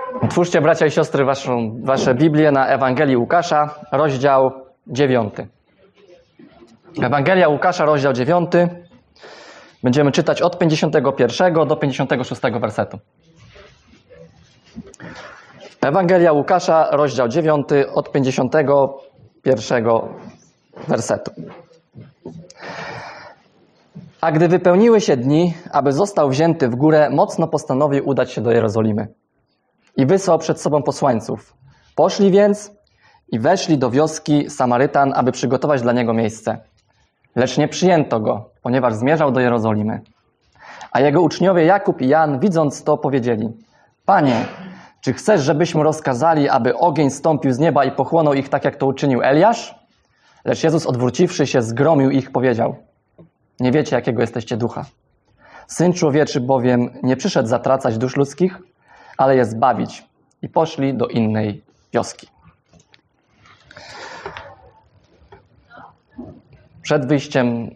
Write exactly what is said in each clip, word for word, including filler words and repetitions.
Otwórzcie, bracia i siostry, waszą, wasze Biblię na Ewangelii Łukasza, rozdział dziewiąty. Ewangelia Łukasza, rozdział dziewiąty. Będziemy czytać od pięćdziesiątego pierwszego do pięćdziesiątego szóstego wersetu. Ewangelia Łukasza, rozdział dziewiąty, od pięćdziesiątego pierwszego wersetu. A gdy wypełniły się dni, aby został wzięty w górę, mocno postanowił udać się do Jerozolimy. I wysłał przed sobą posłańców. Poszli więc i weszli do wioski Samarytan, aby przygotować dla niego miejsce. Lecz nie przyjęto go, ponieważ zmierzał do Jerozolimy. A jego uczniowie Jakub i Jan, widząc to, powiedzieli: Panie, czy chcesz, żebyśmy rozkazali, aby ogień stąpił z nieba i pochłonął ich, tak jak to uczynił Eliasz? Lecz Jezus, odwróciwszy się, zgromił ich, powiedział: Nie wiecie, jakiego jesteście ducha. Syn Człowieczy bowiem nie przyszedł zatracać dusz ludzkich, ale je zbawić. I poszli do innej wioski. Przed wyjściem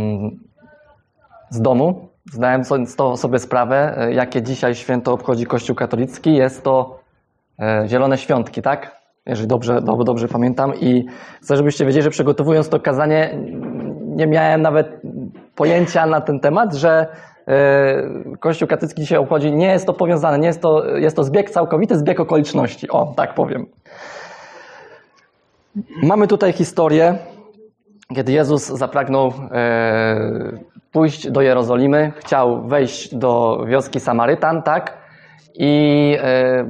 z domu zdałem sobie sprawę, jakie dzisiaj święto obchodzi Kościół katolicki. Jest to Zielone Świątki, tak? Jeżeli dobrze, dobrze, dobrze pamiętam. I chcę, żebyście wiedzieli, że przygotowując to kazanie, nie miałem nawet pojęcia na ten temat, że Kościół katolicki dzisiaj obchodzi. Nie jest to powiązane, nie jest to, jest to zbieg, całkowity zbieg okoliczności. O, tak powiem. Mamy tutaj historię, kiedy Jezus zapragnął e, pójść do Jerozolimy, chciał wejść do wioski Samarytan, tak? I e,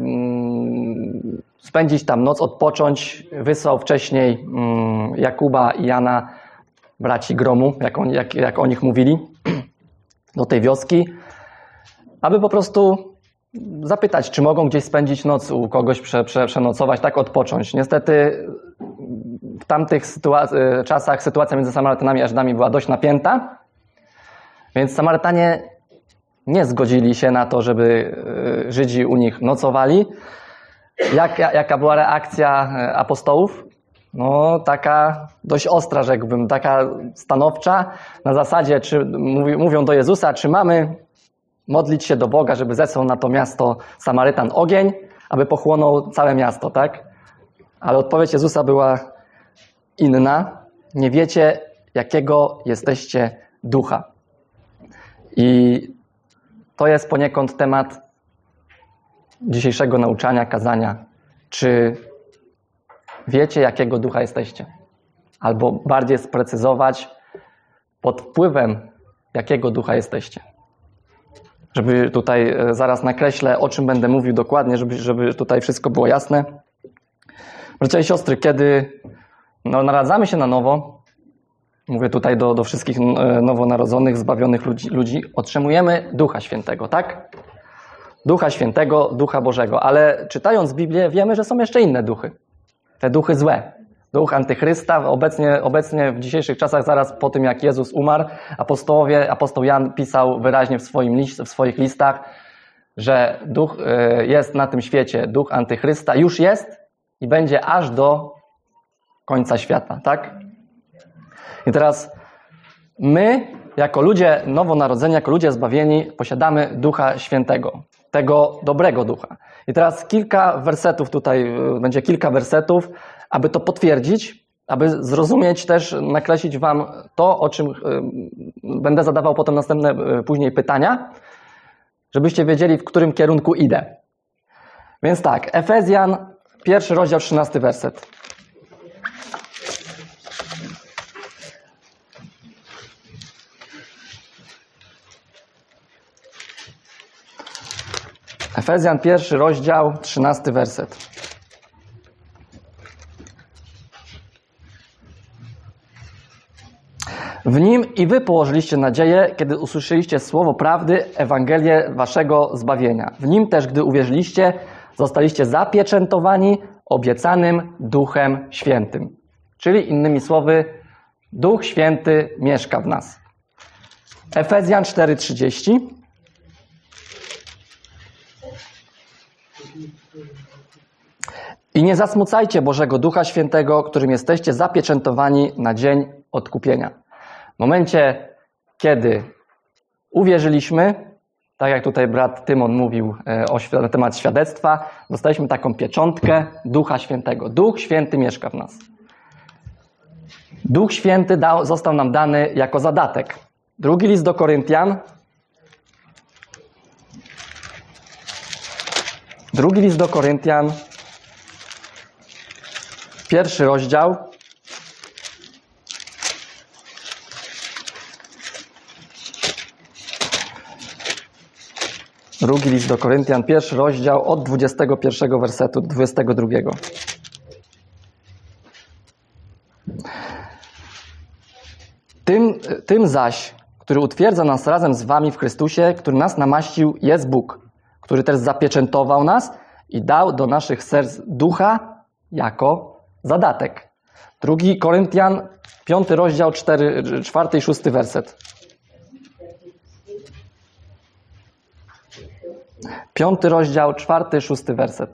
spędzić tam noc, odpocząć. Wysłał wcześniej mm, Jakuba i Jana, braci gromu, jak, on, jak, jak o nich mówili, do tej wioski, aby po prostu zapytać, czy mogą gdzieś spędzić noc, u kogoś prze, prze, przenocować, tak odpocząć. Niestety w tamtych sytuac- czasach sytuacja między Samarytanami a Żydami była dość napięta, więc Samarytanie nie zgodzili się na to, żeby Żydzi u nich nocowali. Jak, jaka była reakcja apostołów? No taka dość ostra, rzekłbym, taka stanowcza, na zasadzie, czy mówi, mówią do Jezusa, czy mamy modlić się do Boga, żeby zesłał na to miasto Samarytan ogień, aby pochłonął całe miasto, tak? Ale odpowiedź Jezusa była inna. Nie wiecie, jakiego jesteście ducha. I to jest poniekąd temat dzisiejszego nauczania, kazania. Czy wiecie, jakiego ducha jesteście? Albo bardziej sprecyzować, pod wpływem jakiego ducha jesteście. Żeby tutaj zaraz nakreślę, o czym będę mówił dokładnie, żeby, żeby tutaj wszystko było jasne. Bracia i siostry, kiedy no, naradzamy się na nowo, mówię tutaj do, do wszystkich nowonarodzonych, zbawionych ludzi, ludzi, otrzymujemy Ducha Świętego, tak? Ducha Świętego, Ducha Bożego. Ale czytając Biblię wiemy, że są jeszcze inne duchy. Te duchy złe. Duch Antychrysta. Obecnie, obecnie w dzisiejszych czasach, zaraz po tym jak Jezus umarł, apostołowie, apostoł Jan pisał wyraźnie w, swoim list, w swoich listach, że duch jest na tym świecie, duch Antychrysta już jest i będzie aż do końca świata, tak? I teraz my, jako ludzie nowonarodzeni, jako ludzie zbawieni, posiadamy Ducha Świętego, tego dobrego ducha. I teraz kilka wersetów, tutaj będzie kilka wersetów, aby to potwierdzić, aby zrozumieć też, nakreślić wam to, o czym będę zadawał potem następne później pytania, żebyście wiedzieli, w którym kierunku idę. Więc tak, Efezjan, pierwszy rozdział, trzynasty werset. Efezjan, pierwszy rozdział, trzynasty werset. W nim i wy położyliście nadzieję, kiedy usłyszeliście słowo prawdy, Ewangelię waszego zbawienia. W nim też, gdy uwierzyliście, zostaliście zapieczętowani obiecanym Duchem Świętym. Czyli innymi słowy, Duch Święty mieszka w nas. Efezjan cztery trzydzieści. I nie zasmucajcie Bożego Ducha Świętego, którym jesteście zapieczętowani na dzień odkupienia. W momencie, kiedy uwierzyliśmy, tak jak tutaj brat Tymon mówił o, na temat świadectwa, dostaliśmy taką pieczątkę Ducha Świętego. Duch Święty mieszka w nas. Duch Święty dał, został nam dany jako zadatek. Drugi list do Koryntian. Drugi list do Koryntian. Pierwszy rozdział. Drugi list do Koryntian, pierwszy rozdział od dwudziestego pierwszego wersetu do dwudziestego drugiego. Tym, tym zaś, który utwierdza nas razem z wami w Chrystusie, który nas namaścił, jest Bóg, który też zapieczętował nas i dał do naszych serc ducha jako zadatek. Drugi Koryntian, piąty rozdział, cztery, czwarty i szósty werset. Piąty rozdział, czwarty, szósty werset.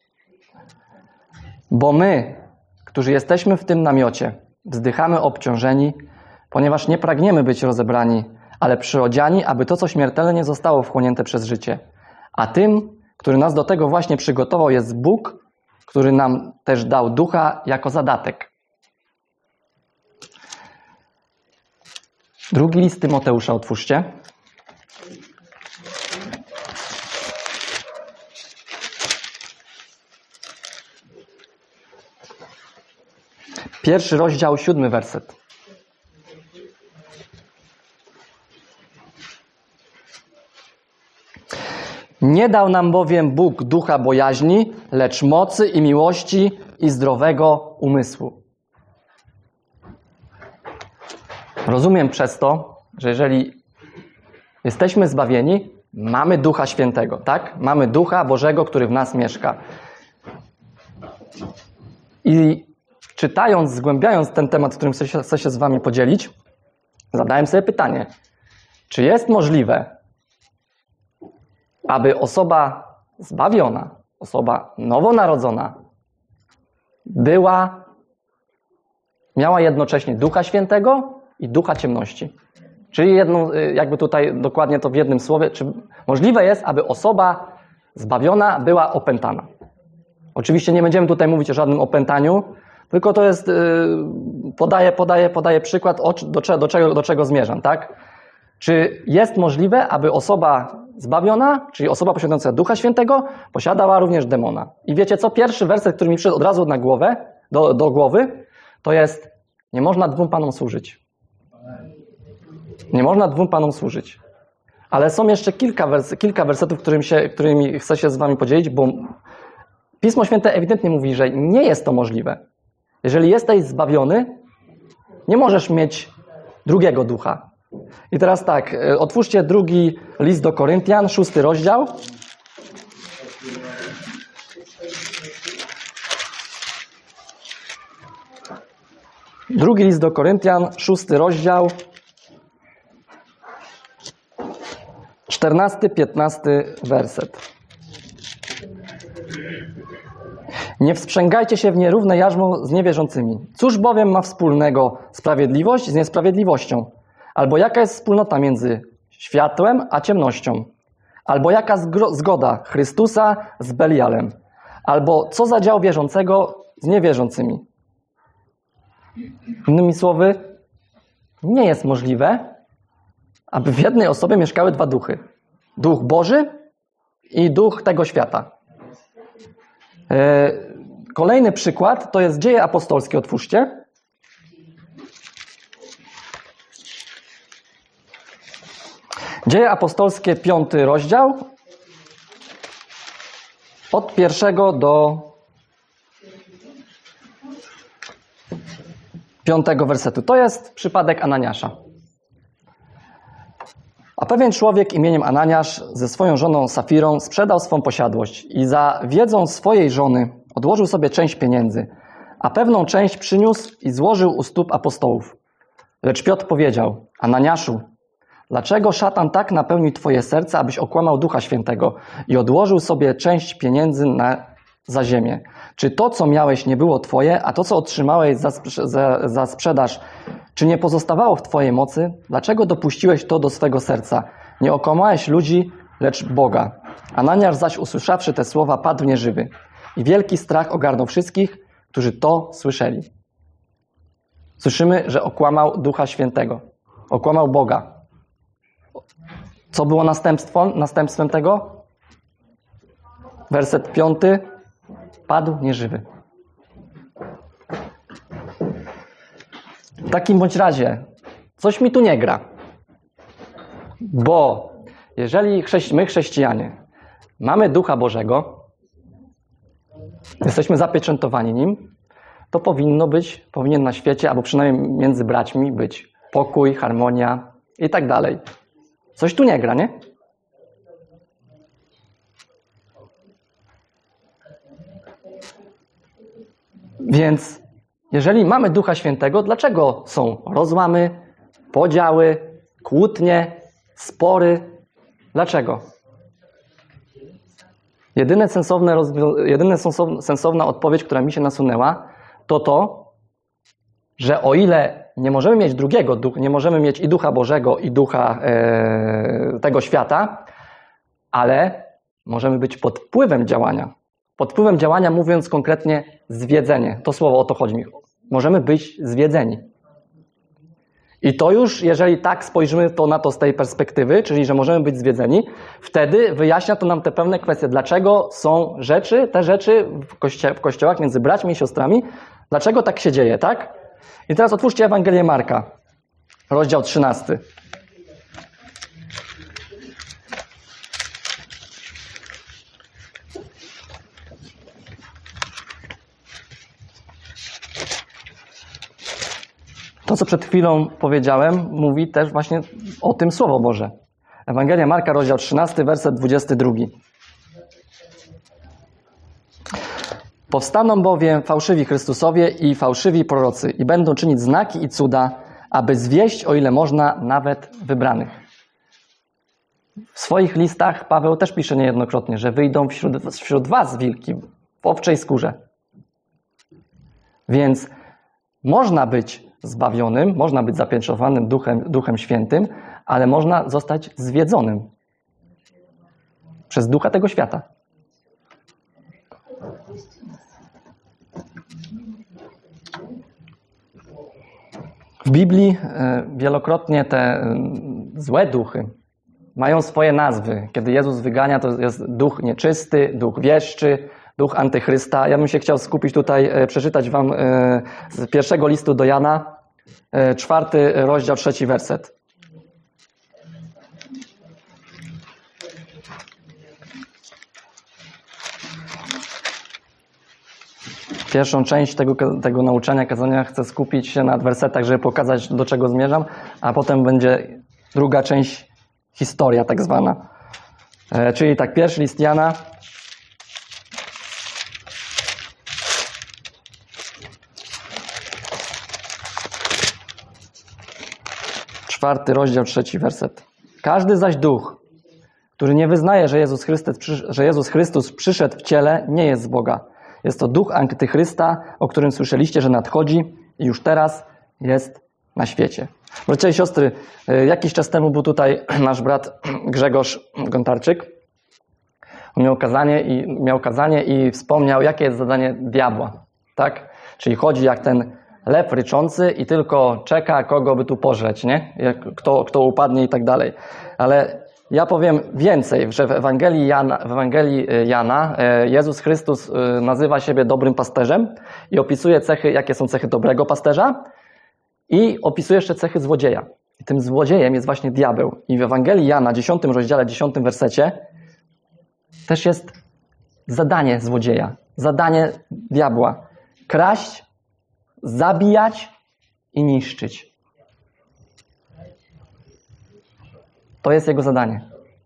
Bo my, którzy jesteśmy w tym namiocie, wzdychamy obciążeni, ponieważ nie pragniemy być rozebrani, ale przyodziani, aby to, co śmiertelne, nie zostało wchłonięte przez życie. A tym, który nas do tego właśnie przygotował, jest Bóg, który nam też dał ducha jako zadatek. Drugi list Tymoteusza otwórzcie. Pierwszy rozdział, siódmy werset. Nie dał nam bowiem Bóg ducha bojaźni, lecz mocy i miłości i zdrowego umysłu. Rozumiem przez to, że jeżeli jesteśmy zbawieni, mamy Ducha Świętego, tak? Mamy Ducha Bożego, który w nas mieszka. I czytając, zgłębiając ten temat, którym chcę się, chcę się z wami podzielić, zadałem sobie pytanie, czy jest możliwe, aby osoba zbawiona, osoba nowonarodzona była, miała jednocześnie Ducha Świętego i Ducha Ciemności. Czyli jedną, jakby tutaj dokładnie to w jednym słowie, czy możliwe jest, aby osoba zbawiona była opętana. Oczywiście nie będziemy tutaj mówić o żadnym opętaniu, tylko to jest, podaję, podaję, podaję przykład, do, do, czego, do czego zmierzam, tak? Czy jest możliwe, aby osoba zbawiona, czyli osoba posiadająca Ducha Świętego, posiadała również demona? I wiecie co? Pierwszy werset, który mi przyszedł od razu na głowę, do, do głowy, to jest: nie można dwóm panom służyć. Nie można dwóm panom służyć. Ale są jeszcze kilka, wers kilka wersetów, którym się, którymi chcę się z wami podzielić, bo Pismo Święte ewidentnie mówi, że nie jest to możliwe. Jeżeli jesteś zbawiony, nie możesz mieć drugiego ducha. I teraz tak, otwórzcie drugi list do Koryntian, szósty rozdział. Drugi list do Koryntian, szósty rozdział. czternasty, piętnasty werset. Nie wsprzęgajcie się w nierówne jarzmo z niewierzącymi. Cóż bowiem ma wspólnego sprawiedliwość z niesprawiedliwością? Albo jaka jest wspólnota między światłem a ciemnością? Albo jaka zgoda Chrystusa z Belialem? Albo co za dział wierzącego z niewierzącymi? Innymi słowy, nie jest możliwe, aby w jednej osobie mieszkały dwa duchy. Duch Boży i duch tego świata. Kolejny przykład to jest Dzieje Apostolskie. Otwórzcie. Dzieje Apostolskie, piąty rozdział. Od pierwszego do piątego wersetu. To jest przypadek Ananiasza. A pewien człowiek imieniem Ananiasz ze swoją żoną Safirą sprzedał swą posiadłość i za wiedzą swojej żony odłożył sobie część pieniędzy, a pewną część przyniósł i złożył u stóp apostołów. Lecz Piotr powiedział: Ananiaszu, dlaczego szatan tak napełnił twoje serce, abyś okłamał Ducha Świętego i odłożył sobie część pieniędzy na, za ziemię? Czy to, co miałeś, nie było twoje, a to, co otrzymałeś za, za, za sprzedaż, czy nie pozostawało w twojej mocy? Dlaczego dopuściłeś to do swego serca? Nie okłamałeś ludzi, lecz Boga. Ananiasz zaś usłyszawszy te słowa, padł nieżywy. I wielki strach ogarnął wszystkich, którzy to słyszeli. Słyszymy, że okłamał Ducha Świętego. Okłamał Boga. Co było następstwem, następstwem tego? Werset piąty. Padł nieżywy. W takim bądź razie coś mi tu nie gra. Bo jeżeli my, chrześcijanie, mamy Ducha Bożego, jesteśmy zapieczętowani Nim, to powinno być, powinien na świecie, albo przynajmniej między braćmi być pokój, harmonia i tak dalej. Coś tu nie gra, nie? Więc jeżeli mamy Ducha Świętego, dlaczego są rozłamy, podziały, kłótnie, spory? Dlaczego? Jedyne sensowne, jedyna sensowna odpowiedź, która mi się nasunęła, to to, że o ile nie możemy mieć drugiego, nie możemy mieć i Ducha Bożego, i Ducha e, tego świata, ale możemy być pod wpływem działania. Pod wpływem działania, mówiąc konkretnie, zwiedzenie. To słowo, o to chodzi mi. Możemy być zwiedzeni. I to już, jeżeli tak spojrzymy to na to z tej perspektywy, czyli że możemy być zwiedzeni, wtedy wyjaśnia to nam te pewne kwestie. Dlaczego są rzeczy, te rzeczy w, kości- w kościołach między braćmi i siostrami? Dlaczego tak się dzieje, tak? I teraz otwórzcie Ewangelię Marka, rozdział trzynasty. To, co przed chwilą powiedziałem, mówi też właśnie o tym Słowo Boże. Ewangelia Marka, rozdział trzynasty, werset dwudziesty drugi. Powstaną bowiem fałszywi Chrystusowie i fałszywi prorocy i będą czynić znaki i cuda, aby zwieść, o ile można, nawet wybranych. W swoich listach Paweł też pisze niejednokrotnie, że wyjdą wśród, wśród was wilki w owczej skórze. Więc można być zbawionym, można być zapieczętowanym Duchem, Duchem Świętym, ale można zostać zwiedzonym przez ducha tego świata. W Biblii wielokrotnie te złe duchy mają swoje nazwy. Kiedy Jezus wygania, to jest duch nieczysty, duch wieszczy, duch antychrysta. Ja bym się chciał skupić tutaj, przeczytać wam z pierwszego listu do Jana, czwarty rozdział, trzeci werset. Pierwszą część tego, tego nauczania, kazania chcę skupić się na wersetach, żeby pokazać, do czego zmierzam, a potem będzie druga część, historia tak zwana. E, czyli tak, pierwszy list Jana, czwarty rozdział, trzeci werset. Każdy zaś duch, który nie wyznaje, że Jezus Chrystus, że Jezus Chrystus przyszedł w ciele, nie jest z Boga. Jest to duch antychrysta, o którym słyszeliście, że nadchodzi i już teraz jest na świecie. Bracia i siostry, jakiś czas temu był tutaj nasz brat Grzegorz Gontarczyk. On miał kazanie i, miał kazanie i wspomniał, jakie jest zadanie diabła. Tak? Czyli chodzi jak ten lew ryczący i tylko czeka, kogo by tu pożreć, nie? Jak, kto, kto upadnie i tak dalej. Ale ja powiem więcej, że w Ewangelii Jana, w Ewangelii Jana Jezus Chrystus nazywa siebie dobrym pasterzem i opisuje cechy, jakie są cechy dobrego pasterza i opisuje jeszcze cechy złodzieja. I tym złodziejem jest właśnie diabeł. I w Ewangelii Jana, dziesiątym rozdziale, dziesiątym wersecie też jest zadanie złodzieja, zadanie diabła. Kraść, zabijać i niszczyć. To jest jego zadanie.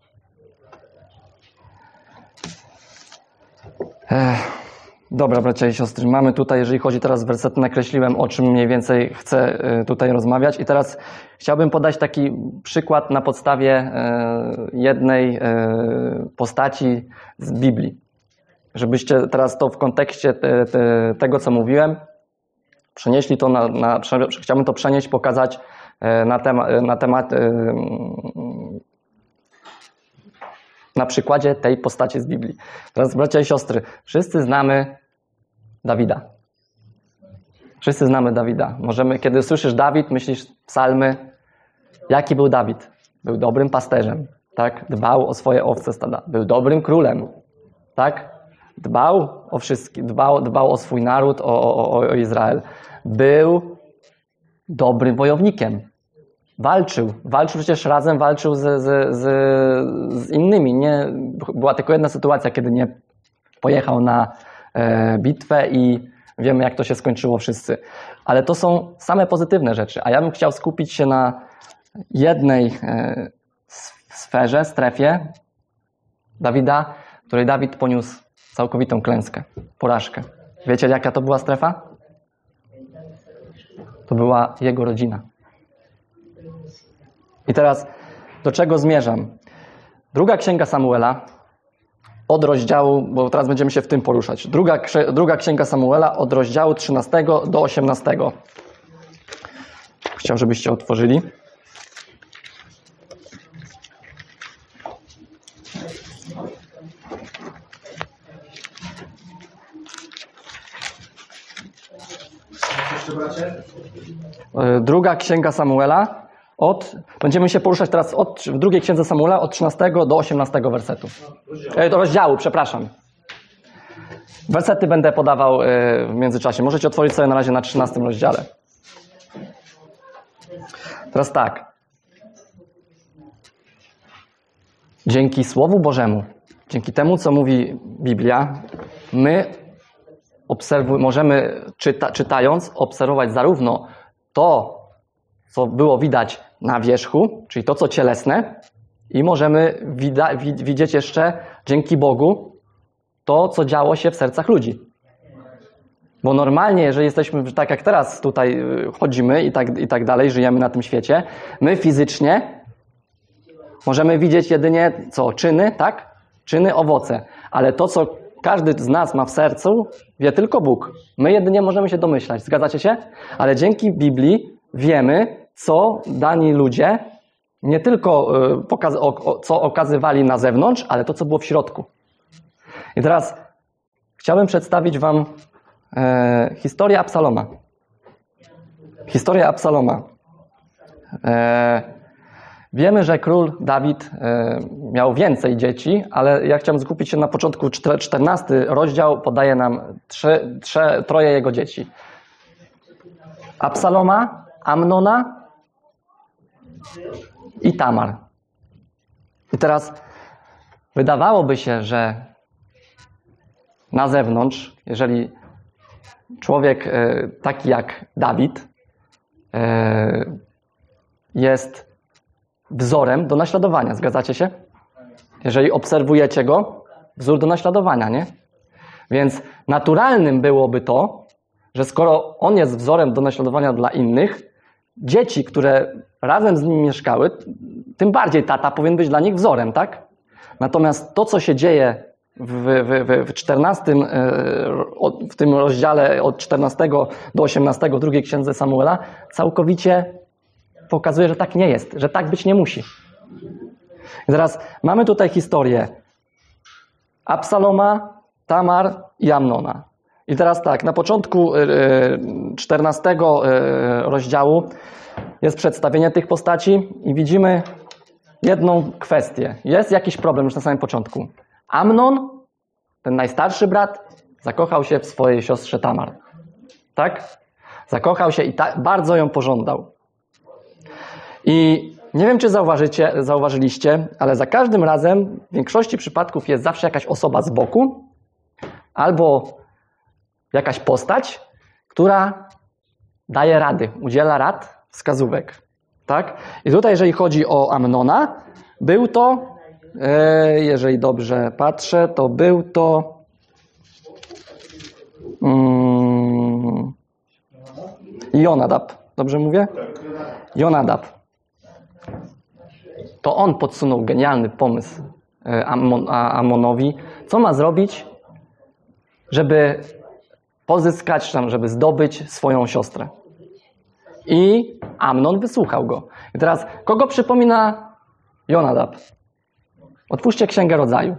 Ech, dobra, bracia i siostry, mamy tutaj, jeżeli chodzi teraz wersety, nakreśliłem, o czym mniej więcej chcę tutaj rozmawiać i teraz chciałbym podać taki przykład na podstawie jednej postaci z Biblii. Żebyście teraz to w kontekście te, te, tego, co mówiłem, przenieśli to na, na chciałbym to przenieść, pokazać na temat, na temat Na przykładzie tej postaci z Biblii. Teraz bracia i siostry, wszyscy znamy Dawida. Wszyscy znamy Dawida. Możemy, kiedy słyszysz Dawid, myślisz psalmy. Jaki był Dawid? Był dobrym pasterzem, tak? Dbał o swoje owce stada. Był dobrym królem, tak? Dbał o wszystkich, dbał, dbał o swój naród, o, o, o Izrael. Był dobrym wojownikiem. Walczył. Walczył przecież razem, walczył z, z, z, z innymi. Nie, była tylko jedna sytuacja, kiedy nie pojechał na e, bitwę i wiemy, jak to się skończyło wszyscy. Ale to są same pozytywne rzeczy. A ja bym chciał skupić się na jednej e, sferze, strefie Dawida, w której Dawid poniósł całkowitą klęskę, porażkę. Wiecie, jaka to była strefa? To była jego rodzina. I teraz do czego zmierzam? Druga księga Samuela, od rozdziału, bo teraz będziemy się w tym poruszać. Druga, druga księga Samuela od rozdziału trzynastego do osiemnastego. Chciałbym, żebyście otworzyli. Druga księga Samuela. Od, będziemy się poruszać teraz od, w drugiej księdze Samuela od trzynastego do osiemnastego wersetu. E, do rozdziału, przepraszam. Wersety będę podawał e, w międzyczasie. Możecie otworzyć sobie na razie na trzynastym rozdziale. Teraz tak. Dzięki Słowu Bożemu, dzięki temu, co mówi Biblia, my obserwuj, możemy czyta, czytając obserwować zarówno to, co było widać na wierzchu, czyli to, co cielesne, i możemy wida, widzieć jeszcze, dzięki Bogu, to, co działo się w sercach ludzi. Bo normalnie, jeżeli jesteśmy, tak jak teraz tutaj chodzimy i tak, i tak dalej, żyjemy na tym świecie, my fizycznie możemy widzieć jedynie co? Czyny, tak? Czyny, owoce. Ale to, co każdy z nas ma w sercu, wie tylko Bóg. My jedynie możemy się domyślać. Zgadzacie się? Ale dzięki Biblii wiemy, co dani ludzie nie tylko pokaz- o, co okazywali na zewnątrz, ale to, co było w środku. I teraz chciałbym przedstawić wam e, historię Absaloma. Historia Absaloma. E, wiemy, że król Dawid e, miał więcej dzieci, ale ja chciałem skupić się na początku. czternasty rozdział podaje nam trzy, trzy, troje jego dzieci. Absaloma, Amnona i Tamar. I teraz wydawałoby się, że na zewnątrz, jeżeli człowiek e, taki jak Dawid e, jest wzorem do naśladowania, zgadzacie się? Jeżeli obserwujecie go, wzór do naśladowania, nie? Więc naturalnym byłoby to, że skoro on jest wzorem do naśladowania dla innych, dzieci, które razem z nim mieszkały, tym bardziej tata powinien być dla nich wzorem, tak? Natomiast to, co się dzieje w, w, w czternastym, w tym rozdziale od czternastego do osiemnastego drugiej księdze Samuela, całkowicie pokazuje, że tak nie jest, że tak być nie musi. I teraz mamy tutaj historię Absaloma, Tamar i Amnona. I teraz tak, na początku czternastego rozdziału jest przedstawienie tych postaci i widzimy jedną kwestię. Jest jakiś problem już na samym początku. Amnon, ten najstarszy brat, zakochał się w swojej siostrze Tamar. Tak? Zakochał się i ta, bardzo ją pożądał. I nie wiem, czy zauważycie, zauważyliście, ale za każdym razem w większości przypadków jest zawsze jakaś osoba z boku albo jakaś postać, która daje rady, udziela rad, wskazówek. Tak? I tutaj, jeżeli chodzi o Amnona, był to, e, jeżeli dobrze patrzę, to był to mm, Jonadab. Dobrze mówię? Jonadab. To on podsunął genialny pomysł Amon, Amonowi, co ma zrobić, żeby pozyskać, żeby zdobyć swoją siostrę. I Amnon wysłuchał go. I teraz, kogo przypomina Jonadab? Otwórzcie Księgę Rodzaju.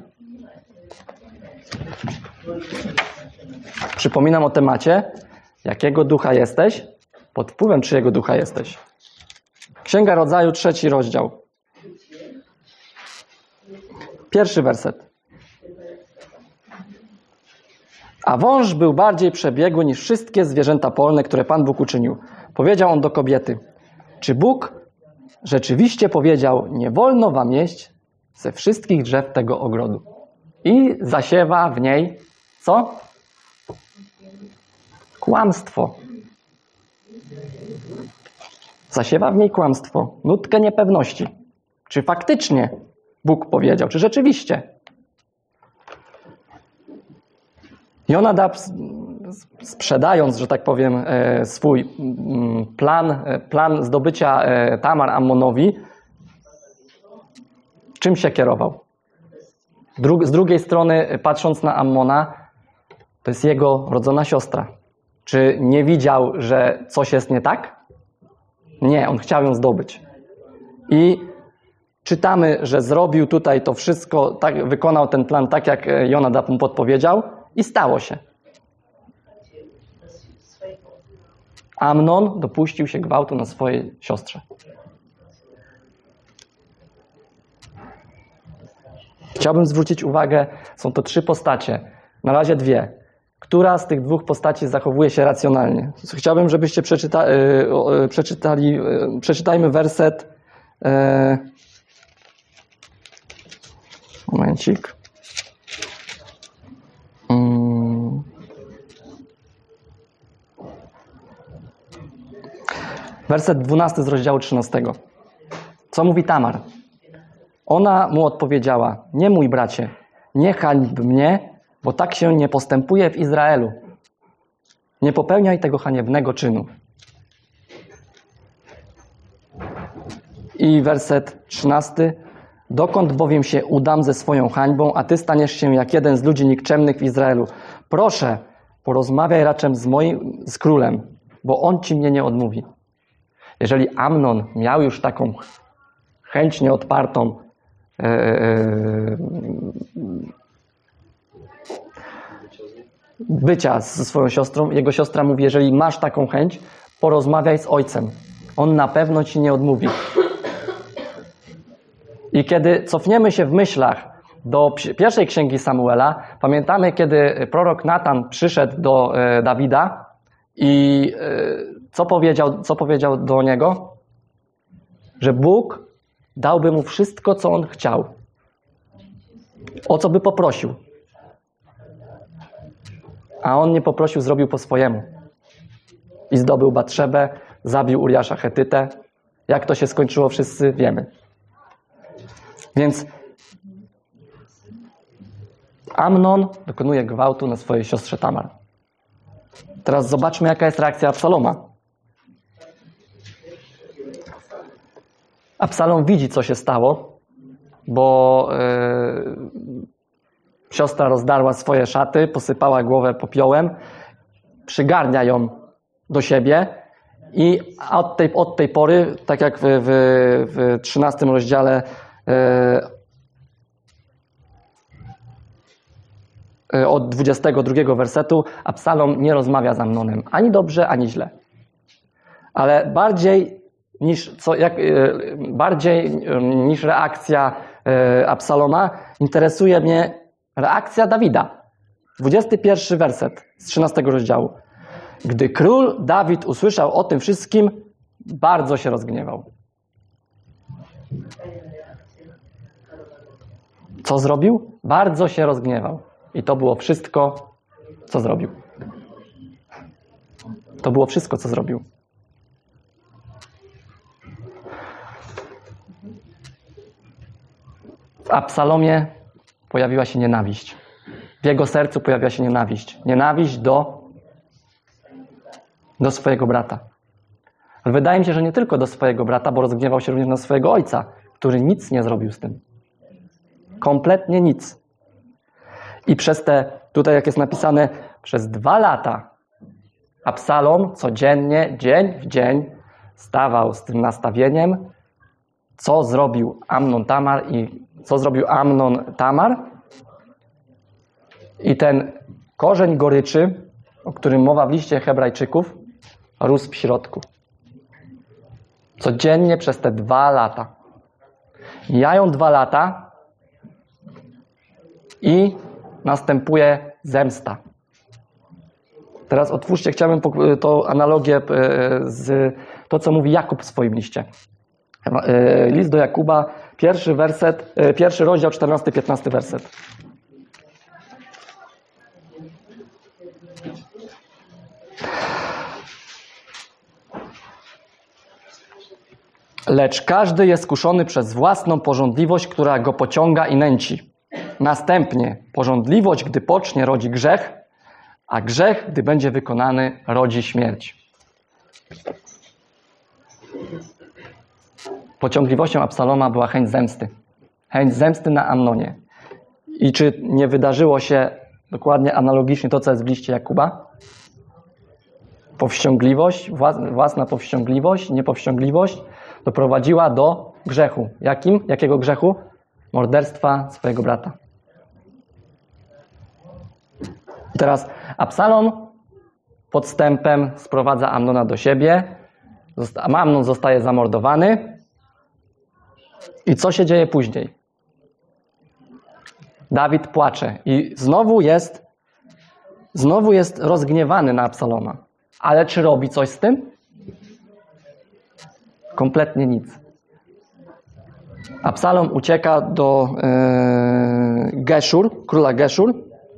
Przypominam o temacie, jakiego ducha jesteś, pod wpływem czyjego ducha jesteś. Księga Rodzaju, trzeci rozdział. Pierwszy werset. A wąż był bardziej przebiegły niż wszystkie zwierzęta polne, które Pan Bóg uczynił. Powiedział on do kobiety: czy Bóg rzeczywiście powiedział, nie wolno wam jeść ze wszystkich drzew tego ogrodu? I zasiewa w niej co? Kłamstwo. Zasiewa w niej kłamstwo, nutkę niepewności. Czy faktycznie Bóg powiedział, czy rzeczywiście? Jonadab, sprzedając, że tak powiem, swój plan, plan zdobycia Tamar Ammonowi, czym się kierował? Z drugiej strony, patrząc na Ammona, to jest jego rodzona siostra. Czy nie widział, że coś jest nie tak? Nie, on chciał ją zdobyć. I czytamy, że zrobił tutaj to wszystko, tak, wykonał ten plan tak, jak Jonadab mu podpowiedział i stało się. Amnon dopuścił się gwałtu na swojej siostrze. Chciałbym zwrócić uwagę, są to trzy postacie. Na razie dwie. Która z tych dwóch postaci zachowuje się racjonalnie? Chciałbym, żebyście przeczyta, yy, przeczytali, yy, przeczytajmy werset. Yy, momencik. Yy. Werset dwunasty z rozdziału trzynastego. Co mówi Tamar? Ona mu odpowiedziała: nie mój bracie, nie hańb mnie, bo tak się nie postępuje w Izraelu. Nie popełniaj tego haniebnego czynu. I werset trzynasty. Dokąd bowiem się udam ze swoją hańbą, a ty staniesz się jak jeden z ludzi nikczemnych w Izraelu. Proszę, porozmawiaj raczej z moim, z królem, bo on ci mnie nie odmówi. Jeżeli Amnon miał już taką chęć nieodpartą yy, yy, bycia ze swoją siostrą, jego siostra mówi: jeżeli masz taką chęć, porozmawiaj z ojcem. On na pewno ci nie odmówi. I kiedy cofniemy się w myślach do pierwszej księgi Samuela, pamiętamy, kiedy prorok Natan przyszedł do Dawida i co powiedział, co powiedział do niego? Że Bóg dałby mu wszystko, co on chciał. O co by poprosił? A on nie poprosił, zrobił po swojemu. I zdobył Batszebę, zabił Uriasza Chetytę. Jak to się skończyło, wszyscy wiemy. Więc Amnon dokonuje gwałtu na swojej siostrze Tamar. Teraz zobaczmy, jaka jest reakcja Absaloma. Absalom widzi, co się stało, bo yy, siostra rozdarła swoje szaty, posypała głowę popiołem, przygarnia ją do siebie i od tej, od tej pory, tak jak w, w, w trzynastym rozdziale yy, od dwudziestego drugiego wersetu, Absalom nie rozmawia z Amnonem ani dobrze, ani źle. Ale bardziej niż, co, jak, yy, bardziej yy, niż reakcja yy, Absaloma interesuje mnie reakcja Dawida. dwudziesty pierwszy werset z trzynastego rozdziału. Gdy król Dawid usłyszał o tym wszystkim, bardzo się rozgniewał. Co zrobił? Bardzo się rozgniewał. I to było wszystko, co zrobił. To było wszystko, co zrobił. W Absalomie pojawiła się nienawiść. W jego sercu pojawiła się nienawiść. Nienawiść do, do swojego brata. Ale wydaje mi się, że nie tylko do swojego brata, bo rozgniewał się również na swojego ojca, który nic nie zrobił z tym. Kompletnie nic. I przez te, tutaj jak jest napisane, przez dwa lata Absalom codziennie, dzień w dzień stawał z tym nastawieniem, co zrobił Amnon Tamar i co zrobił Amnon Tamar. I ten korzeń goryczy, o którym mowa w liście Hebrajczyków, rósł w środku. Codziennie przez te dwa lata. Mijają dwa lata i następuje zemsta. Teraz otwórzcie, chciałbym to analogię z to, co mówi Jakub w swoim liście. List do Jakuba, pierwszy werset, pierwszy rozdział, czternasty, piętnasty werset. Lecz każdy jest skuszony przez własną pożądliwość, która go pociąga i nęci. Następnie pożądliwość, gdy pocznie, rodzi grzech, a grzech, gdy będzie wykonany, rodzi śmierć. Pociągliwością Absaloma była chęć zemsty. Chęć zemsty na Amnonie. I czy nie wydarzyło się dokładnie analogicznie to, co jest w liście Jakuba? Powściągliwość, własna powściągliwość, niepowściągliwość doprowadziła do grzechu. Jakim? Jakiego grzechu? Morderstwa swojego brata. I teraz Absalom podstępem sprowadza Amnona do siebie. Amnon zostaje zamordowany. I co się dzieje później? Dawid płacze i znowu jest, znowu jest rozgniewany na Absaloma. Ale czy robi coś z tym? Kompletnie nic. Absalom ucieka do e, Geszur, króla Geszur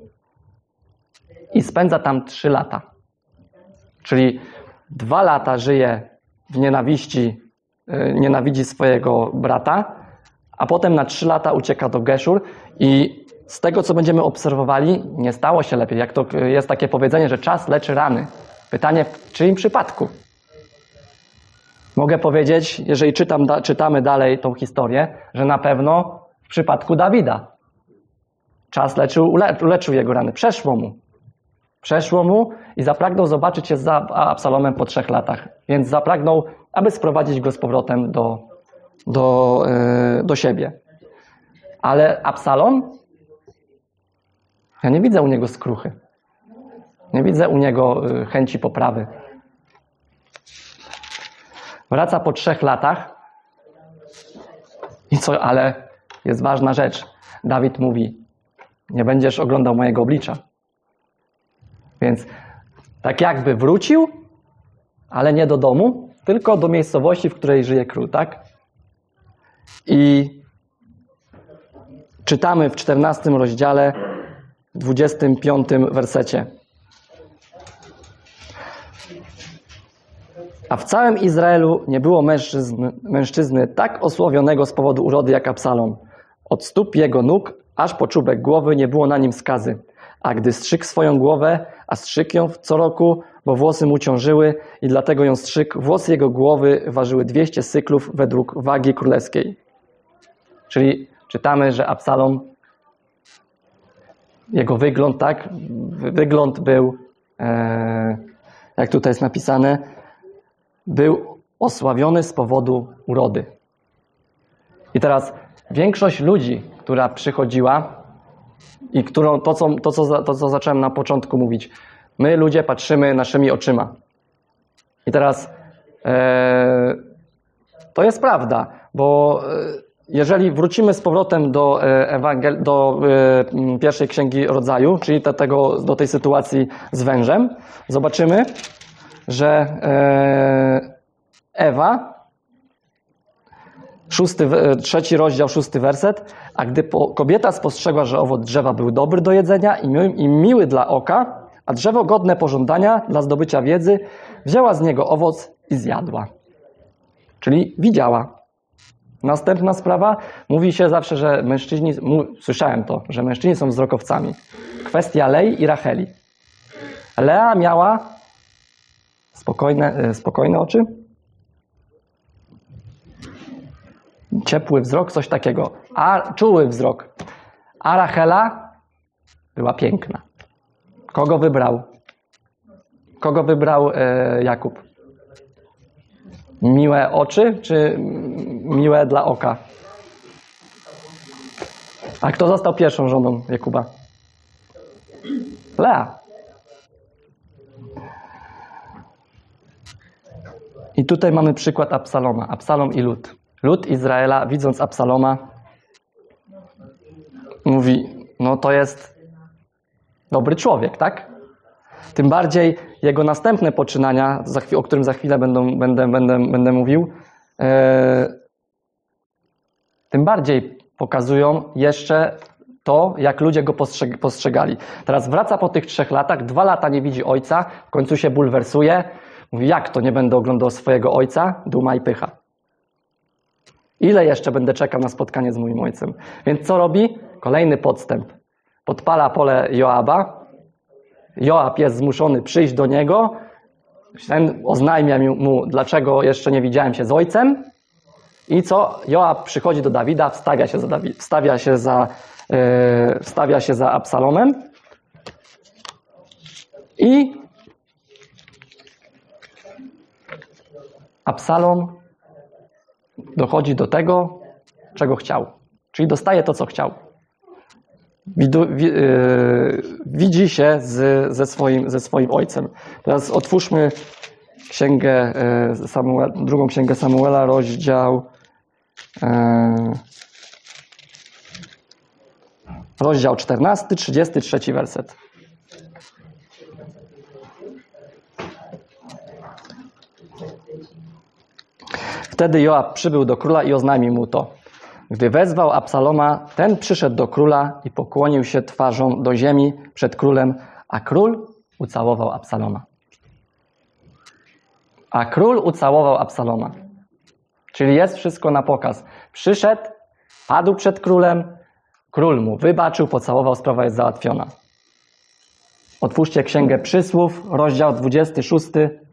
i spędza tam trzy lata. Czyli dwa lata żyje w nienawiści, e, nienawidzi swojego brata, a potem na trzy lata ucieka do Geszur i z tego, co będziemy obserwowali, nie stało się lepiej. Jak to jest takie powiedzenie, że czas leczy rany. Pytanie, w czyim przypadku? Mogę powiedzieć, jeżeli czytam, da, czytamy dalej tą historię, że na pewno w przypadku Dawida. Czas leczył, ule, uleczył jego rany. Przeszło mu. Przeszło mu i zapragnął zobaczyć się za Absalomem po trzech latach. Więc zapragnął, aby sprowadzić go z powrotem do, do, yy, do siebie. Ale Absalom? Ja nie widzę u niego skruchy. Nie widzę u niego yy, chęci poprawy. Wraca po trzech latach i co, ale jest ważna rzecz. Dawid mówi, nie będziesz oglądał mojego oblicza. Więc tak jakby wrócił, ale nie do domu, tylko do miejscowości, w której żyje król, tak? I czytamy w czternastym rozdziale, w dwudziestym piątym wersecie. A w całym Izraelu nie było mężczyzny, mężczyzny tak osławionego z powodu urody jak Absalom. Od stóp jego nóg aż po czubek głowy nie było na nim skazy. A gdy strzykł swoją głowę, a strzykł ją co roku, bo włosy mu ciążyły i dlatego ją strzykł, włosy jego głowy ważyły dwieście syklów według wagi królewskiej. Czyli czytamy, że Absalom, jego wygląd, tak? Wygląd był, e, jak tutaj jest napisane, był osławiony z powodu urody. I teraz większość ludzi, która przychodziła i którą, to, co, to, co, to, co zacząłem na początku mówić, my ludzie patrzymy naszymi oczyma. I teraz e, to jest prawda, bo jeżeli wrócimy z powrotem do, Ewangel- do e, pierwszej księgi rodzaju, czyli do, tego, do tej sytuacji z wężem, zobaczymy, że e, Ewa, szósty, trzeci rozdział, szósty werset, a gdy po, kobieta spostrzegła, że owoc drzewa był dobry do jedzenia i, mi, i miły dla oka, a drzewo godne pożądania dla zdobycia wiedzy, wzięła z niego owoc i zjadła. Czyli widziała. Następna sprawa, mówi się zawsze, że mężczyźni, mu, słyszałem to, że mężczyźni są wzrokowcami. Kwestia Lei i Racheli. Lea miała spokojne, spokojne oczy, ciepły wzrok, coś takiego, a czuły wzrok. A Rachela była piękna. Kogo wybrał? Kogo wybrał e, Jakub? Miłe oczy, czy miłe dla oka? A kto został pierwszą żoną Jakuba? Lea. I tutaj mamy przykład Absaloma. Absalom i lud. Lud Izraela, widząc Absaloma, mówi, no to jest dobry człowiek, tak? Tym bardziej jego następne poczynania, o którym za chwilę będą, będę, będę, będę mówił, e, tym bardziej pokazują jeszcze to, jak ludzie go postrzeg postrzegali. Teraz wraca po tych trzech latach, dwa lata nie widzi ojca, w końcu się bulwersuje. Mówi, jak to nie będę oglądał swojego ojca? Duma i pycha. Ile jeszcze będę czekał na spotkanie z moim ojcem? Więc co robi? Kolejny podstęp. Podpala pole Joaba. Joab jest zmuszony przyjść do niego. Ten oznajmia mu, dlaczego jeszcze nie widziałem się z ojcem. I co? Joab przychodzi do Dawida, wstawia się za, Dawid, wstawia się za, yy, wstawia się za Absalomem. I Absalom dochodzi do tego, czego chciał. Czyli dostaje to, co chciał. Widu, wi, yy, widzi się z, ze, swoim, ze swoim ojcem. Teraz otwórzmy księgę yy, Samuel, drugą księgę Samuela, rozdział yy, rozdział czternasty, trzydziesty trzeci werset. Wtedy Joab przybył do króla i oznajmił mu to. Gdy wezwał Absaloma, ten przyszedł do króla i pokłonił się twarzą do ziemi przed królem, a król ucałował Absaloma. A król ucałował Absaloma. Czyli jest wszystko na pokaz. Przyszedł, padł przed królem, król mu wybaczył, pocałował, sprawa jest załatwiona. Otwórzcie Księgę Przysłów, rozdział dwudziesty szósty.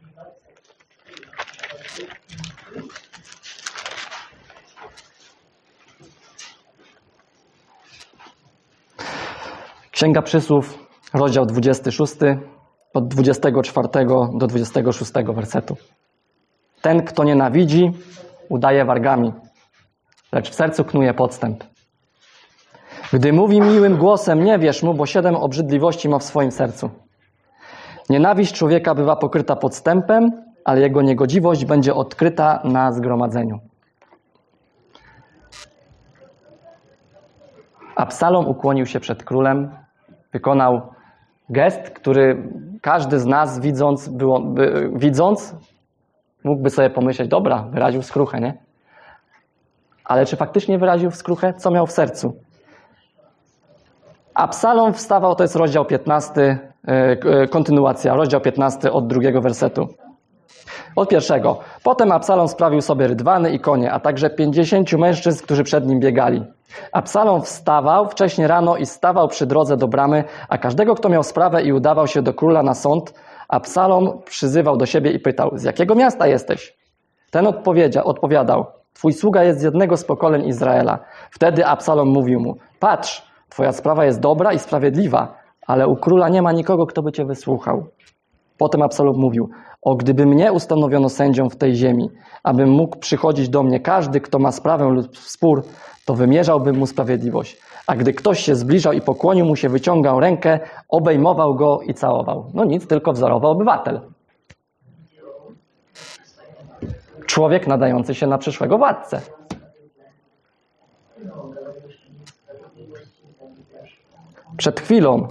Księga Przysłów, rozdział dwudziesty szósty, od dwudziestego czwartego do dwudziestego szóstego wersetu. Ten, kto nienawidzi, udaje wargami, lecz w sercu knuje podstęp. Gdy mówi miłym głosem, nie wierz mu, bo siedem obrzydliwości ma w swoim sercu. Nienawiść człowieka bywa pokryta podstępem, ale jego niegodziwość będzie odkryta na zgromadzeniu. Absalom ukłonił się przed królem, wykonał gest, który każdy z nas widząc, było, by, widząc mógłby sobie pomyśleć, dobra, wyraził skruchę, nie? Ale czy faktycznie wyraził skruchę? Co miał w sercu? Absalom wstawał, to jest rozdział piętnasty, kontynuacja, rozdział piętnasty od drugiego wersetu. Od pierwszego. Potem Absalom sprawił sobie rydwany i konie, a także pięćdziesięciu mężczyzn, którzy przed nim biegali. Absalom wstawał wcześnie rano i stawał przy drodze do bramy, a każdego, kto miał sprawę i udawał się do króla na sąd, Absalom przyzywał do siebie i pytał, z jakiego miasta jesteś? Ten odpowiedział, odpowiadał, twój sługa jest z jednego z pokoleń Izraela. Wtedy Absalom mówił mu, patrz, twoja sprawa jest dobra i sprawiedliwa, ale u króla nie ma nikogo, kto by cię wysłuchał. Potem Absalom mówił, o gdyby mnie ustanowiono sędzią w tej ziemi, abym mógł przychodzić do mnie każdy, kto ma sprawę lub spór, to wymierzałbym mu sprawiedliwość. A gdy ktoś się zbliżał i pokłonił mu się, wyciągał rękę, obejmował go i całował. No nic, tylko wzorowy obywatel. Człowiek nadający się na przyszłego władcę. Przed chwilą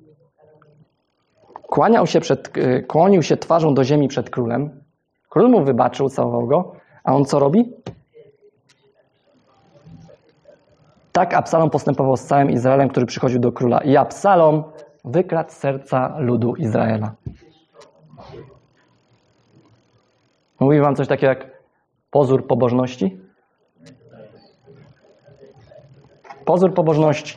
kłaniał się przed, kłonił się twarzą do ziemi przed królem. Król mu wybaczył, całował go. A on co robi? Tak Absalom postępował z całym Izraelem, który przychodził do króla. I Absalom wykradł serca ludu Izraela. Mówi wam coś takiego jak pozór pobożności? Pozór pobożności.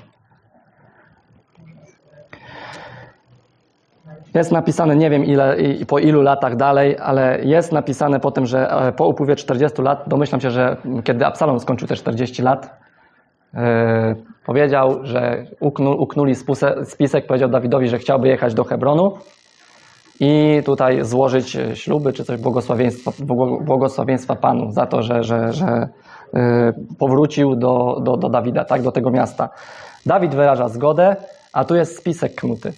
Jest napisane, nie wiem ile i po ilu latach dalej, ale jest napisane potem, że po upływie czterdziestu lat, domyślam się, że kiedy Absalom skończył te czterdzieści lat, yy, powiedział, że uknul, uknuli spisek, powiedział Dawidowi, że chciałby jechać do Hebronu i tutaj złożyć śluby czy coś błogosławieństwa, błogosławieństwa Panu za to, że, że, że powrócił do, do, do Dawida, tak, do tego miasta. Dawid wyraża zgodę, a tu jest spisek knuty.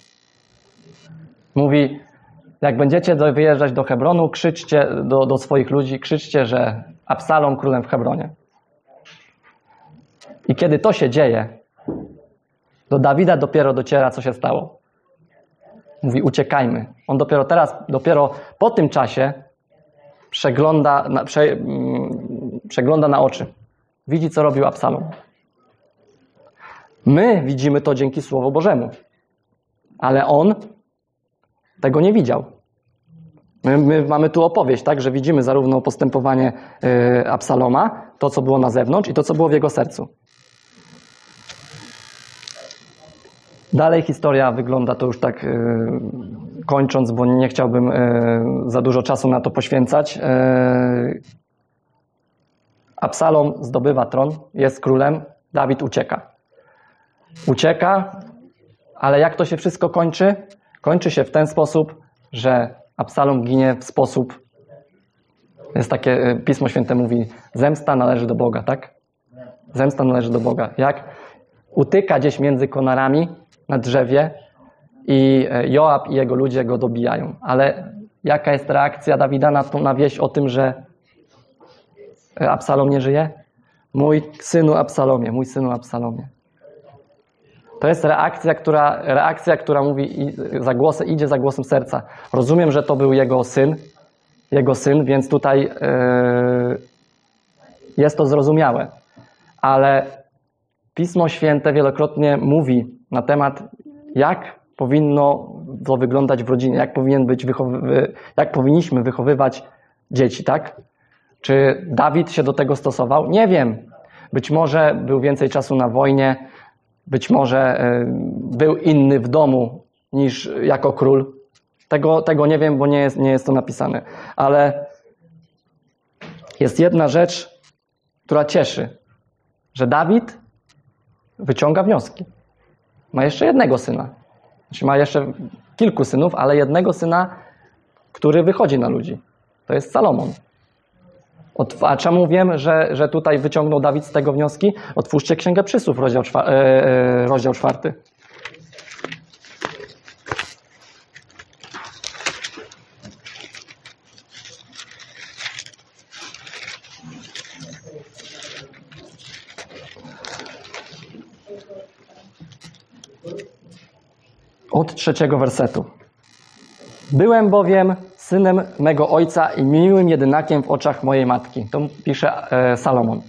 Mówi, jak będziecie wyjeżdżać do Hebronu, krzyczcie do, do swoich ludzi, krzyczcie, że Absalom królem w Hebronie. I kiedy to się dzieje, do Dawida dopiero dociera, co się stało. Mówi, uciekajmy. On dopiero teraz, dopiero po tym czasie przegląda na, prze, przegląda na oczy. Widzi, co robił Absalom. My widzimy to dzięki Słowu Bożemu. Ale on tego nie widział. My, my mamy tu opowieść, tak, że widzimy zarówno postępowanie y, Absaloma, to, co było na zewnątrz i to, co było w jego sercu. Dalej historia wygląda, to już tak y, kończąc, bo nie chciałbym y, za dużo czasu na to poświęcać. Y, Absalom zdobywa tron, jest królem, Dawid ucieka. Ucieka, ale jak to się wszystko kończy? Kończy się w ten sposób, że Absalom ginie w sposób, jest takie, Pismo Święte mówi, zemsta należy do Boga, tak? Zemsta należy do Boga. Jak utyka gdzieś między konarami na drzewie i Joab i jego ludzie go dobijają. Ale jaka jest reakcja Dawida na, na wieść o tym, że Absalom nie żyje? Mój synu Absalomie, mój synu Absalomie. To jest reakcja, która, reakcja, która mówi za głosem, idzie za głosem serca. Rozumiem, że to był jego syn, jego syn, więc tutaj yy, jest to zrozumiałe. Ale Pismo Święte wielokrotnie mówi na temat, jak powinno to wyglądać w rodzinie, jak powinien być wychowy, jak powinniśmy wychowywać dzieci, tak? Czy Dawid się do tego stosował? Nie wiem. Być może był więcej czasu na wojnie, być może był inny w domu niż jako król. Tego, tego nie wiem, bo nie jest, nie jest to napisane. Ale jest jedna rzecz, która cieszy, że Dawid wyciąga wnioski. Ma jeszcze jednego syna. Znaczy ma jeszcze kilku synów, ale jednego syna, który wychodzi na ludzi. To jest Salomon. A czemu wiem, że, że tutaj wyciągnął Dawid z tego wnioski? Otwórzcie Księgę Przysłów, rozdział, czwa, e, rozdział czwarty. Od trzeciego wersetu. Byłem bowiem synem mego ojca i miłym jedynakiem w oczach mojej matki. To pisze e, Salomon.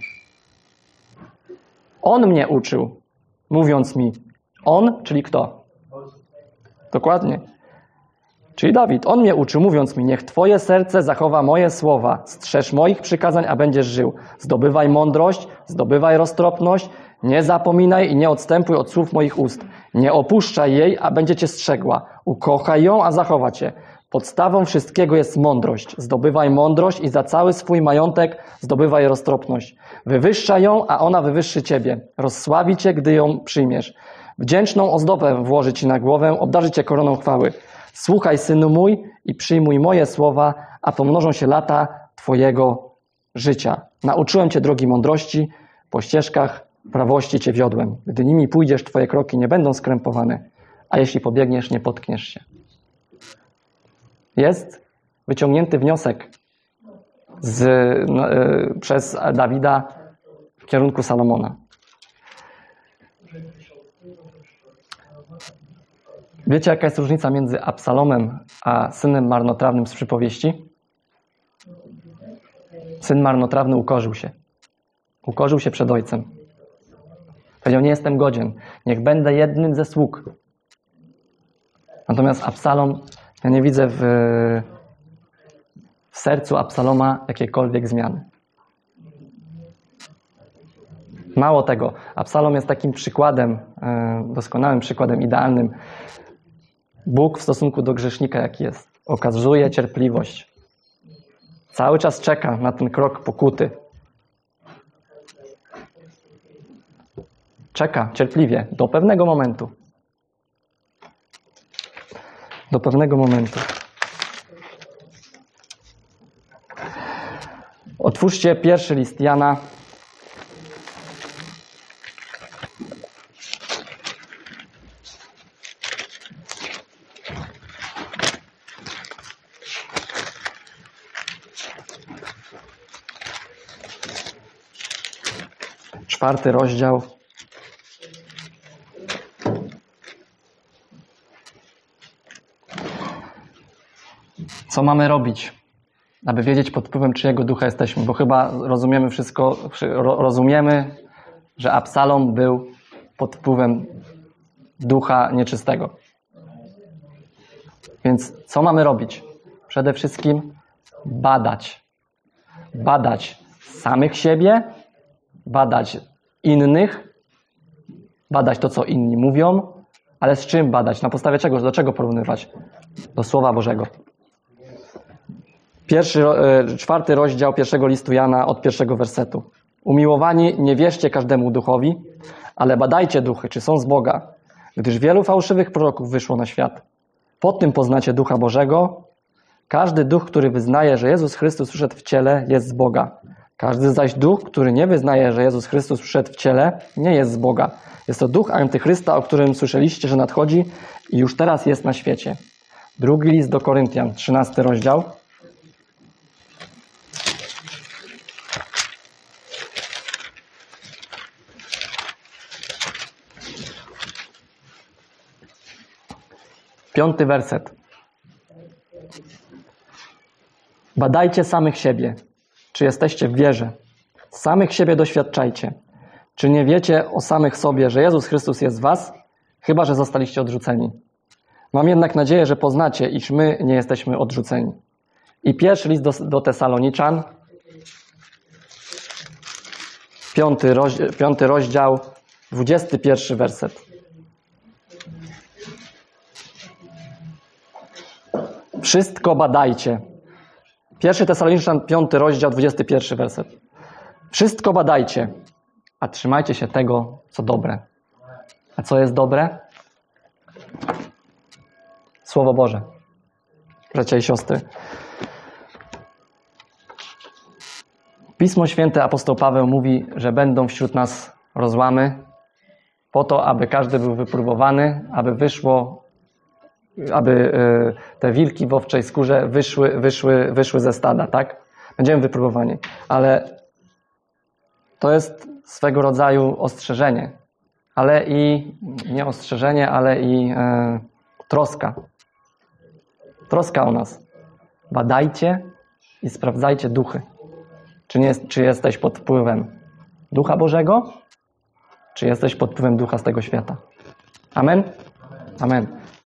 On mnie uczył, mówiąc mi. On, czyli kto? Dokładnie. Czyli Dawid. On mnie uczył, mówiąc mi, niech twoje serce zachowa moje słowa, strzeż moich przykazań, a będziesz żył. Zdobywaj mądrość, zdobywaj roztropność, nie zapominaj i nie odstępuj od słów moich ust. Nie opuszczaj jej, a będzie cię strzegła. Ukochaj ją, a zachowa cię. Podstawą wszystkiego jest mądrość. Zdobywaj mądrość i za cały swój majątek zdobywaj roztropność. Wywyższaj ją, a ona wywyższy ciebie. Rozsławi cię, gdy ją przyjmiesz. Wdzięczną ozdobę włoży ci na głowę, obdarzy cię koroną chwały. Słuchaj, synu mój, i przyjmuj moje słowa, a pomnożą się lata twojego życia. Nauczyłem cię drogi mądrości, po ścieżkach prawości cię wiodłem. Gdy nimi pójdziesz, twoje kroki nie będą skrępowane, a jeśli pobiegniesz, nie potkniesz się. Jest wyciągnięty wniosek z, no, y, przez Dawida w kierunku Salomona. Wiecie, jaka jest różnica między Absalomem a synem marnotrawnym z przypowieści? Syn marnotrawny ukorzył się. Ukorzył się przed ojcem. Powiedział, nie jestem godzien. Niech będę jednym ze sług. Natomiast Absalom, ja nie widzę w, w sercu Absaloma jakiejkolwiek zmiany. Mało tego, Absalom jest takim przykładem, doskonałym przykładem, idealnym. Bóg w stosunku do grzesznika, jaki jest. Okazuje cierpliwość. Cały czas czeka na ten krok pokuty. Czeka cierpliwie do pewnego momentu. Do pewnego momentu. Otwórzcie pierwszy list Jana. Czwarty rozdział. Co mamy robić, aby wiedzieć, pod wpływem czyjego ducha jesteśmy? Bo chyba rozumiemy wszystko, rozumiemy, że Absalom był pod wpływem ducha nieczystego. Więc co mamy robić? Przede wszystkim badać. Badać samych siebie, badać innych, badać to, co inni mówią, ale z czym badać? Na podstawie czego? Do czego porównywać? Do Słowa Bożego. Pierwszy, czwarty rozdział pierwszego listu Jana od pierwszego wersetu. Umiłowani, nie wierzcie każdemu duchowi, ale badajcie duchy, czy są z Boga, gdyż wielu fałszywych proroków wyszło na świat. Po tym poznacie Ducha Bożego. Każdy duch, który wyznaje, że Jezus Chrystus przyszedł w ciele, jest z Boga. Każdy zaś duch, który nie wyznaje, że Jezus Chrystus przyszedł w ciele, nie jest z Boga. Jest to duch antychrysta, o którym słyszeliście, że nadchodzi i już teraz jest na świecie. Drugi list do Koryntian, trzynasty rozdział. Piąty werset. Badajcie samych siebie, czy jesteście w wierze. Samych siebie doświadczajcie. Czy nie wiecie o samych sobie, że Jezus Chrystus jest w was, chyba że zostaliście odrzuceni. Mam jednak nadzieję, że poznacie, iż my nie jesteśmy odrzuceni. I pierwszy list do, do Tesaloniczan, piąty, roz, piąty rozdział, dwudziesty pierwszy werset. Wszystko badajcie. Pierwszy Tesaloniczan, piąty rozdział, dwudziesty pierwszy werset. Wszystko badajcie, a trzymajcie się tego, co dobre. A co jest dobre? Słowo Boże. Bracia i siostry. Pismo Święte apostoł Paweł mówi, że będą wśród nas rozłamy, po to, aby każdy był wypróbowany, aby wyszło, aby te wilki w owczej skórze wyszły, wyszły, wyszły ze stada, tak? Będziemy wypróbowani. Ale to jest swego rodzaju ostrzeżenie, ale i nie ostrzeżenie, ale i e, troska. Troska o nas. Badajcie i sprawdzajcie duchy. Czy, nie, czy jesteś pod wpływem Ducha Bożego, czy jesteś pod wpływem ducha z tego świata. Amen? Amen.